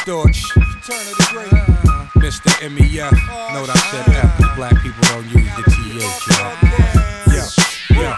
Storch, Mr. MEF. Note I said F, 'cause black people don't use the TH, y'all. Yeah.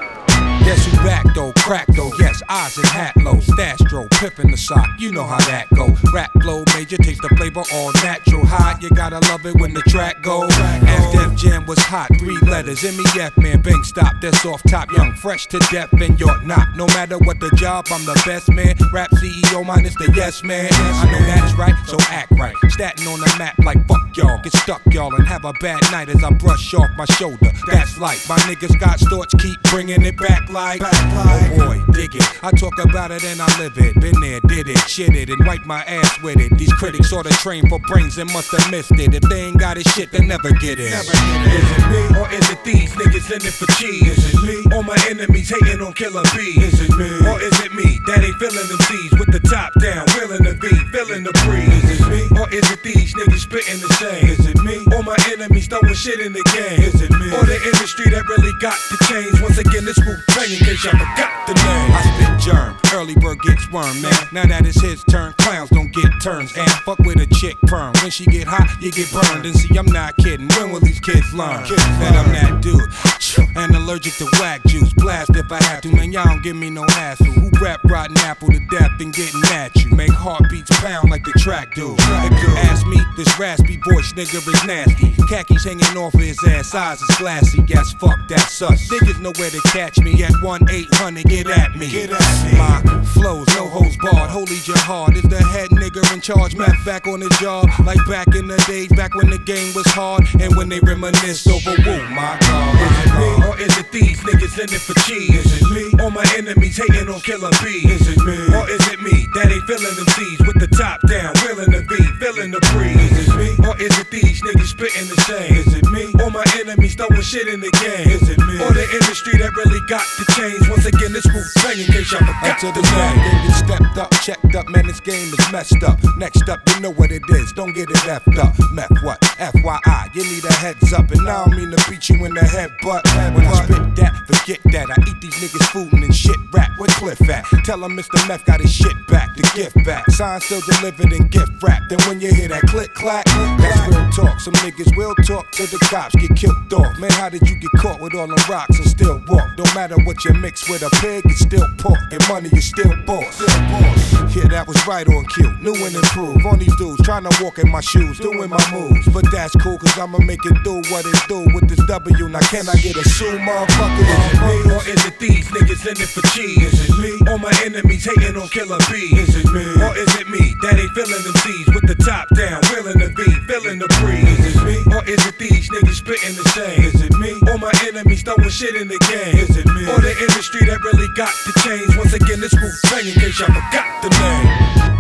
Guess who back though, crack though, yes, eyes and hat low, Stastro, pippin' the sock, you know how that go. Rap flow major, taste the flavor all natural. Hot, you gotta love it when the track go. As Def Jam was hot, 3 letters, MEF, man, bang, stop, that's off top. Young, fresh to death, and you're not. No matter what the job, I'm the best man. Rap CEO minus the yes man. I know that's right, so act right. Statin' on the map like fuck y'all, get stuck y'all, and have a bad night as I brush off my shoulder. That's like my niggas got Storch, keep bringing it back like, oh boy, dig it. I talk about it and I live it. Been there, did it, shit it, and wipe my ass with it. These critics sorta trained for brains and must have missed it. If they ain't got it shit, they never get it. Is it me or is it these niggas in it for cheese? Is it me or my enemies hating on Killer B? Is it me or is it me that ain't feeling them C's with the top down, willing to be, feeling the breeze? Is it me or is it these niggas spitting the same? Is it me or my enemies throwing shit in the game? Is it me or the industry that really got to change? Once again, this Wu Tang in case y'all forgot the name. I spit germ, early bird gets worm, man. Now that it's his turn, clowns don't get turns. And fuck with a chick perm. When she get hot, you get burned. And see, I'm not kidding. When will these kids learn that I'm that dude? And allergic to whack juice. Blast if I have to, man. Y'all don't give me no hassle. Who rap rotten apple to death and getting at you? Make heartbeats pound like the track do. If you ask me, this raspy voice nigga is nasty. Khakis hanging off of his ass, eyes is glassy. Yes, fuck, that's us. Niggas know where to catch me at 1-800, get at me. My flows, no hoes barred. Holy Jihad is the head nigga in charge. Matt back on his job, like back in the days, back when the game was hard. And when they reminisce over woo, my God. Is it me or is it these niggas in it for cheese? Is it me or my enemies hating on Killer B? Is it me or is it me that ain't feeling them C's with the top down, willing to be, feeling the breeze? Is it me or is it these niggas spitting the same? Is it me or my enemies throwing shit in the game? Is it me or the industry that really got to change? Once again, this Wu Tang in case y'all forgot the name. Then get stepped up, checked up, man, this game is messed up. Next up, you know what it is, don't get it effed up. Meth what? FYI, you need a heads up, and I don't mean to beat you in the head, but when I spit that, forget that. I eat these niggas food and shit rap. Where Cliff at? Tell him Mr. Meth got his shit back, the gift back. Sign still delivered in gift wrap. Then when you hear that click clack, that's real talk. Some niggas will talk till the cops get killed off. Man, how did you get caught with all them rocks and still walk? Don't matter what you mix with a pig, it's still pork. And money is still boss. Yeah, that was right on cue. New and improved. On these dudes trying to walk in my shoes, doing my moves. But that's cool, cause I'ma make it do what it do with this W. Now can I get a sue, motherfucker? Is it me or is it these niggas in it for cheese? Is it me or my enemies hating on Killer B? Is it me or is it me that ain't feeling them C's with the top down, willing to be, feeling the breeze? Is it me or is it these niggas spitting the same? Is it me or my enemies throwing shit in the game? Is it me or the industry that really got to change? Once again, this Wu Tang in case y'all forgot the name.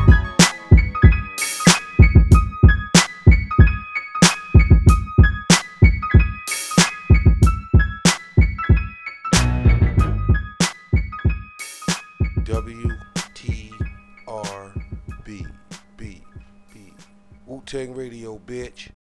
WTRB Wu Tang Radio, bitch.